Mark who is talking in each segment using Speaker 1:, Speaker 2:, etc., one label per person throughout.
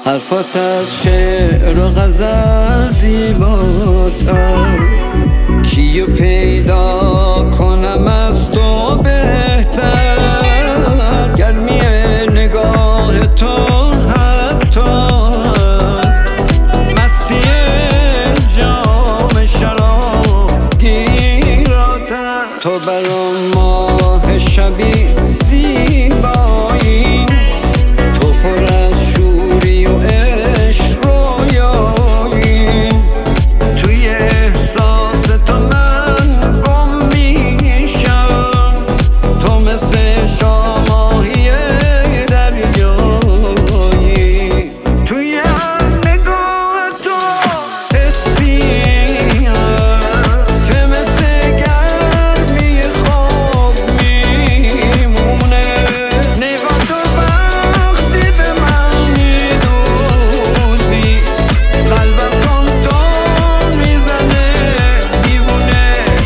Speaker 1: حرفات از شعر و غزل زیباتر، کیو پیدا کنم از تو بهتر. گرمی نگاه تو حتی مستی جام شراب گیراتر. تو برام ماه شبی زیبایی، تو پر از شوری و عشق رویایی. توی احساس تو من گم میشم، تو مثل شاماهی دریایی. توی هر نگاه تو حسی هست که مثل گرمی خواب میمونه. نگاه تو وقتی به من میدوزی، قلبم تون میزنه دیوونه.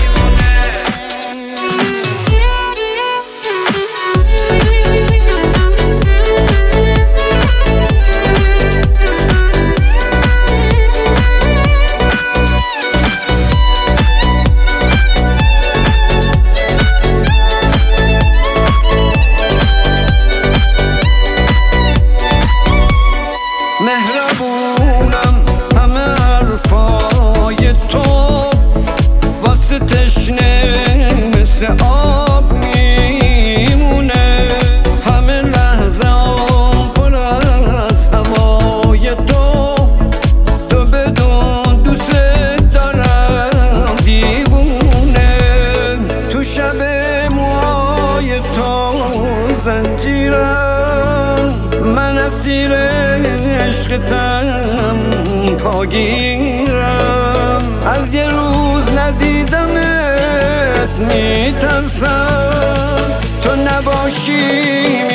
Speaker 1: مهربونم همه حرفای تو واسه تشنه مثل آب میمونه. همه لحظه پر از هوای تو، تو بدون دوست دارم دیوونه. تو شب موهای تو زنجیرم، من اسیر عشقتم پاگیرم. از یه روز ندیدمت میترسم، تو نباشی